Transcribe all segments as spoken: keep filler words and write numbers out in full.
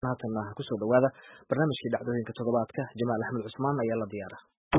haatan kusoo dhawaada barnaamijkii dhacdooyinka toddobaadka. Jamaal Axmed Cusmaan ayaa la diyaara.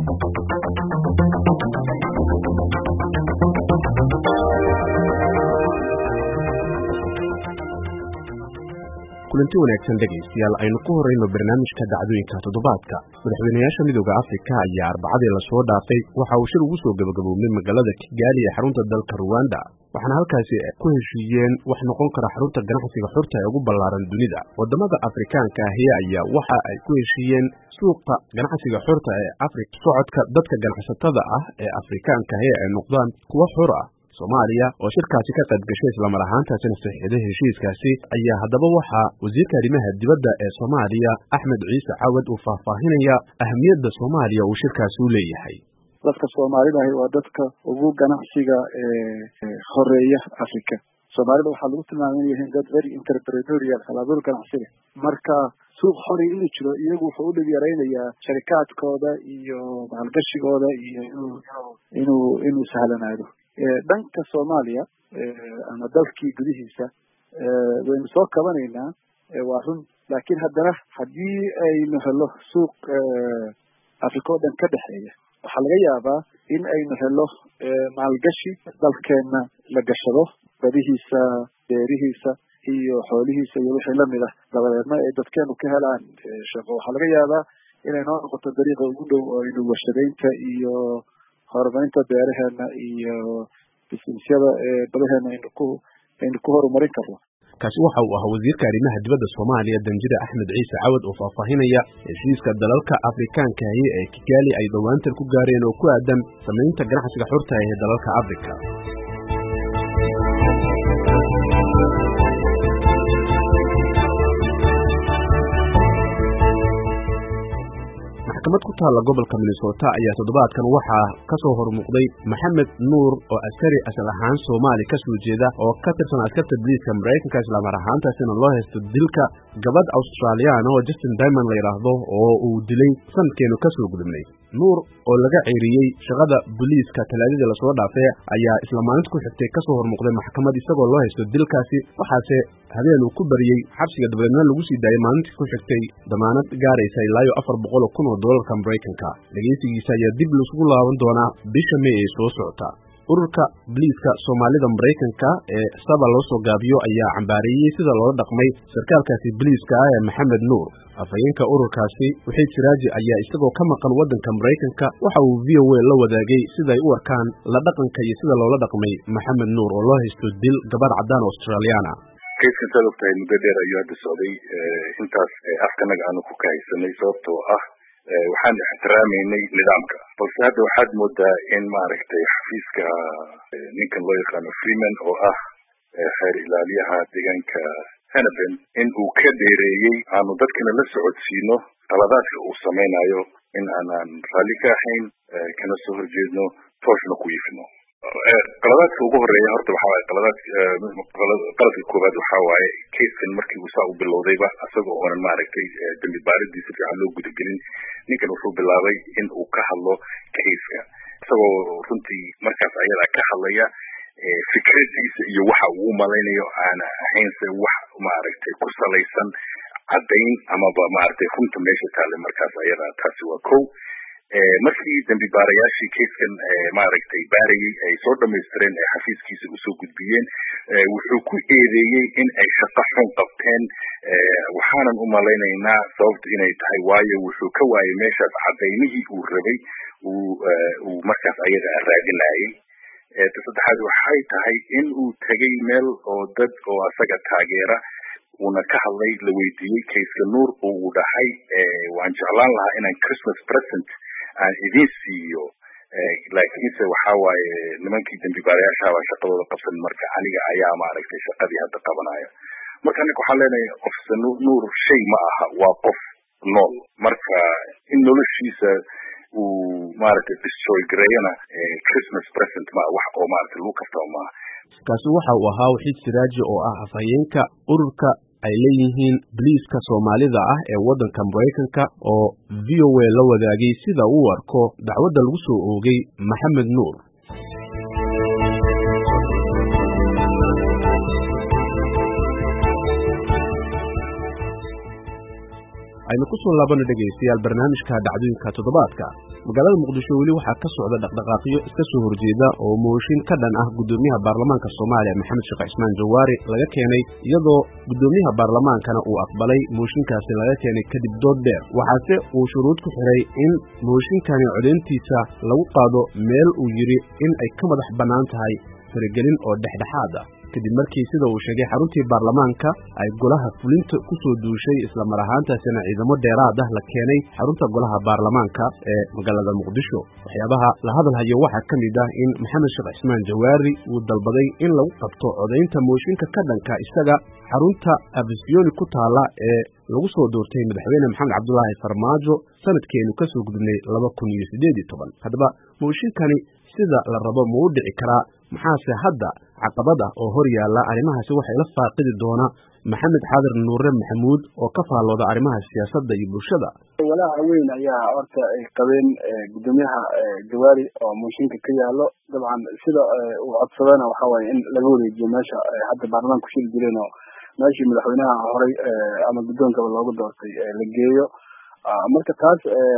kulanti wanaagsan dhegaystayaal, aynu ku horeyno barnaamijka dhacdooyinka toddobaadka. madaxweynayaasha midooda Afrika ayaa arbacadii la soo dhaafay waxa uu shir ugu soo gabagaboobay magaalada Kigali ee xarunta dalka Rwanda, waxaana halkaasi ku heshiiyeen wax noqon kara xarunta ganacsiga xorta ee ugu ballaaran dunida. wadamada Afrikaanka ahi ayaa waxa ay ku heshiiyeen suuqa ganacsiga xorta ee Afrika, socodka dadka ganacsatada ah ee Afrikaanka ahi ay noqdaan kuwa xor ah. Soomaaliya oo shirkaasi ka qayb gashay isla mar ahaantaasina saxiixday heshiiskaasi ayaa haddaba waxaa wasiirka arrimaha dibadda ee Soomaaliya Axmed Ciise Cawad uu faahfaahinaya ahamiyadda Soomaaliya uu shirkaasi u leeyahay. dadka Soomaalida waa dadka ugu ganacsiga ee horeeya Afrika. Soomaalida waxaa lagu tilmaamay inay yihiin dad very entrepreneurial, hal-abuur ganacsiga. marka suuq xori inuu jiro iyagu wuxuu u dhib yaraynayaa sharikaadkooda iyo maalgashigooda iyo inuu inuu inuu sahlanaado. dhanka Soomaaliya ama dalkii gudihiisa waynu soo kabanaynaa, waa run, laakiin haddana haddii aynu helo suuq Afrika oo dhan ka dhexeeya, waxaa laga yaabaa in aynu helo maalgashi dalkeena la gashado, badihiisa, beerihiisa iyo xoolihiisa iyo wixii lamid ah, dabadeedna ay dadkeenu ka helaan shaqo. waxaa laga yaabaa inay noo noqoto dariiqa ugu dhow oo aynu warshadaynta iyo horumarinta beeraheena iyo bisnisyada badaheena aynu ku aynu ku horumarin karno. kaasi waxa uu ahaa wasiirka arrimaha dibadda Soomaaliya Danjire Axmed Ciise Cawad oo faahfaahinaya heshiiska dalalka Afrikaanka ah ee Kigali ay dhawaantan ku gaareen oo ku aadan samaynta ganacsiga xorta ah ee dalalka Afrika. maxkamad ku taala gobolka Minnesota ayaa toddobaadkan waxaa ka soo hormuuqday Maxamed Nuur oo askari asal ahaan Soomaali ka soo jeeda oo ka tirsan askarta booliiska Mareykanka, isla mar ahaantaasina loo haysto dilka gabadh Australian oo Justin Diamond la yiraahdo oo uu dilay sanadkeenu ka soo gudubnay. Nuur oo laga ceeriyay shaqada booliiska talaadada la soo dhaafay ayaa isla maalinta ku xigtay ka soo hormuuqday maxkamad isagoo loo haysto dilkaasi, waxaase habeen uu ku bariyay xabsiga dabadeedna lagu sii daayay maalintii ku xigtay damaanad gaaraysa ilaa iyo afar boqol oo kun oo doolarka Mareykanka. dhegeysigiisa ayaa dib laisugu laaban doonaa bisha May ee soo socota. ururka booliiska Soomaalida Mareykanka ee Saba loo soo gaabiyo ayaa cambaareeyay sida loola dhaqmay sarkaalkaasi booliiska ah ee Maxamed Nuur. afhayeenka ururkaasi Wixii Siraaji ayaa isagoo ka maqan waddanka Mareykanka waxa uu V O A la wadaagay sida ay u arkaan la dhaqanka iyo sida loola dhaqmay Maxamed Nuur oo loo haysto dil gabadh caddaan Australian ah. kayskan saad ogtahay muddo dheer ayuu hadda socday, intaas afkanaga aanu ku kahaysanay sababtoo ah waxaan ixtiraamaynay nidaamka, balse hadda waxaad moodaa in maaragtay xafiiska ninkan loo yaqaano Freeman oo ah xeer ilaaliyaha deegaanka Hennepin in uu ka dheereeyey aanu dadkana la socodsiino qaladaadka uu samaynayo, in aanan raalli ka ahayn kana soo horjeedno tooshna ku yifno. qaladaadka ugu horeeya horta waxaa waaye qaladaadka qaladka koowaad waxaa waaye kayskan markii uu saa u bilowdayba asagoo oonan maaragtay dambi baaridiisa fiican loo gudagelin, ninkan wuxuu bilaabay in uu ka hadlo kayska isagoo runtii markaas ayadaa ka hadlaya fikradiisa iyo waxa uu u malaynayo aana ahaynse wax maaragtay ku salaysan caddayn amaba maaragtay runta meesha taale. markaas ayadaa taasi waa kow. markii dambi baarayaashii kayskan maaragtay baarayay ay soo dhamaystireen ee xafiiskiisa usoo gudbiyeen, wuxuu ku eedeeyey in ay shaqo xun qabteen. waxaanan u malaynaynaa sababtu inay tahay waayo wuxuu ka waayay meeshaas cadaymihii uu rabay uu markaas ayada raadinayay. ta saddexaad waxay tahay in uu tegay meel oo dad oo asaga taageera uuna ka hadlay, la weydiiyey kayska Nuur oo uu dhahay waan jeclaan lahaa inaan Christmas present aan idin siiyo, laakiinse waxaa waaye nimankii dambi baarayaasha waa shaqadooda qabsan, marka aniga ayaa maaragtay shaqadii hadda qabanaya. marka ninka waxaan leenahay qofsa Nuur shay ma aha, waa qof nool, marka in noloshiisa uu maaragtay destroy gareeyana Christmas present ma wax oo maaragtay lagu kartaa ma. kaasi waxa uu ahaa Wixii Siraaji oo ah afhayeenka ururka ay leeyihiin booliiska Soomaalida ah ee waddanka Mareykanka oo V O A la wadaagay sida uu arko dacwadda lagu soo oogay Maxamed Nuur. aynu ku soo laabano dhegaystayaal barnaamijka dhacdooyinka toddobaadka. magaalada muqdisho weli waxaa ka socda dhaqdhaqaaqyo iska soo horjeeda oo mooshin ka dhan ah gudoomiyaha baarlamaanka Soomaaliya Maxamed Sheekh Cismaan Jawaari laga keenay, iyadoo gudoomiyaha baarlamaankana uu aqbalay mooshinkaasi laga keenay kadib dood dheer. waxaase uu shuruud ku xiray in mooshinkani codeyntiisa lagu qaado meel uu yiri in ay ka madax bannaan tahay faragelin oo dhexdhexaad ah, kadib markii sida uu sheegay xaruntii baarlamaanka ay golaha fulinta ku soo duushay isla mar ahaantaasina ciidamo dheeraad ah la keenay xarunta golaha baarlamaanka ee magaalada muqdisho. waxyaabaha la hadalhayo waxaa ka mid ah in Maxamed Sheekh Cismaan Jawaari uu dalbaday in lagu qabto codeynta mooshinka ka dhanka isaga xarunta Abisyooni ku taala ee lagu soo doortay madaxweyne Maxamed Cabdullaahi Farmaajo sanadkeenu ka soo gudubnay laba kun iyo siddeed iyo toban. haddaba mooshinkani sida la rabo ma u dhici karaa, maxaase hadda caqabada oo hor yaalla? arrimahaasi waxay la faaqidi doona Maxamed Xaadir Nuure Maxamuud oo ka faallooda arrimaha siyaasadda iyo bulshada. walaaca weyn ayaa horta ay qabeen gudoomiyaha Jawaari oo mooshinka ka yaalo. dabcan sida uu codsadana waxa waaye in laga wareejiyo meesha hadda baarlamaanka ku shiri jireen oo meeshii madaxweynaha horey ama guddoonkaba loogu doortay la geeyo. marka taas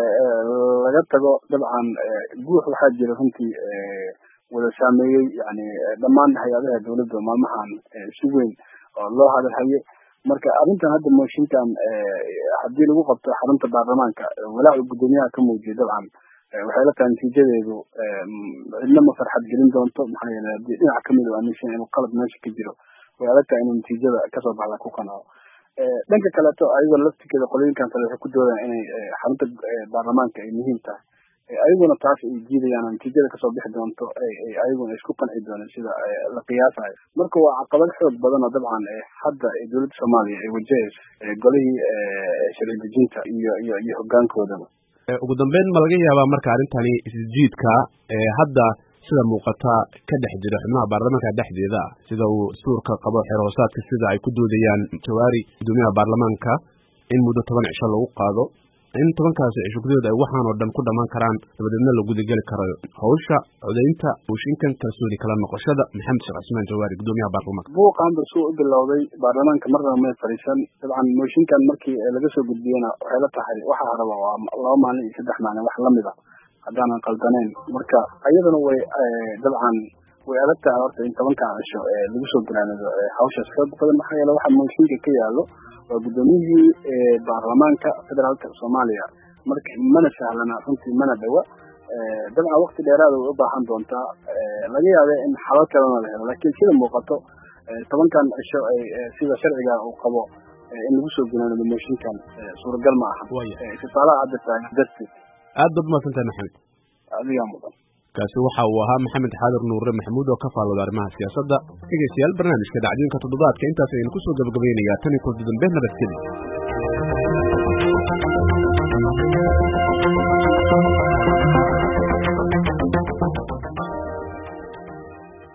laga tago dabcan guux waxaa jira runtii wada saameeyey yani dhammaan hay-adaha dawladda maalmahan si weyn oo loo hadalhaye. marka arrintan hadda mooshinkan haddii lagu qabto xarunta baarlamaanka walaaca gudoomiyaha ka muujiyay dabcan waxay la tahay natiijadeedu cidna ma farxad gelin doonto, maxaa yeelay haddii dhinac kamid oo aaminsan inuu qalad meesha ka jiro way adag tahay inuu natiijada kasoo baxda ku qanaco. dhanka kaleeto ayagoo laftigeeda qolooyinkan kale waxay ku doodaan inay xarunta baarlamaanka ay muhiim tahay, ayaguna taas ay diidayaan natiijada kasoo bixi doonto ayaguna isku qanci doonaan sida la qiyaasayo. marka waa caqabad xoog badan oo dabcan hadda dowladda Soomaaliya ay wajahayso golihii sharci dejinta iyo iyo iyo hogaankoodaba. ugu dambeyn ma laga yaabaa marka arrintani isjiidka ee hadda sida muuqata ka dhex jira xubnaha baarlamaanka dhexdeeda, sida uu suurka qabo xeer hoosaadka sida ay ku doodayaan Jawaari gudoomiyaha baarlamaanka in muddo toban cisho lagu qaado, in tobankaasi cisho gudahood ay waxaan oo dhan ku dhamaan karaan, dabadeedna la gudageli karo hawsha codeynta mooshinkan kalsooni kala noqoshada Maxamed Sheekh Cismaan Jawaari gudoomiyaha baarlamaanka. buuqan basuu u bilowday baarlamaanka marnaba may fariisan. dabcan mooshinkan markii laga soo gudbiyena waxay la tahay waxaa raba waa laba maalin iyo saddex maalin wax lamid ah haddaanan qaldaneen. marka ayadana way dabcan way adag tahay horta in tobankaa cisho lagu soo galaanado hawshaas xoog badan, maxaa yeele waxa mooshinka ka yaallo waa gudoomiyihii baarlamaanka federaalka Soomaaliya. marka mana sahlana runtii mana dhawa. dabcan waqti dheeraada way u baahan doontaa, laga yaabee in xalal kalena la helo, laakiin sida muuqato tobankan cisho sida sharciga uu qabo in lagu soo galaanado mooshinkan suuragal ma aha. istifaalaha hadda taagan darteed. aad baad mahadsantahay Maxamed. adigaa mudan. kaasi waxa uu ahaa Maxamed Xaadir Nuure Maxamuud oo ka faallooda arrimaha siyaasadda. dhegeystayaal barnaamijka dhacdooyinka toddobaadka intaas ayaynu ku soo gabagabaynayaa tan iyo kulanti dambe nabadgelyo.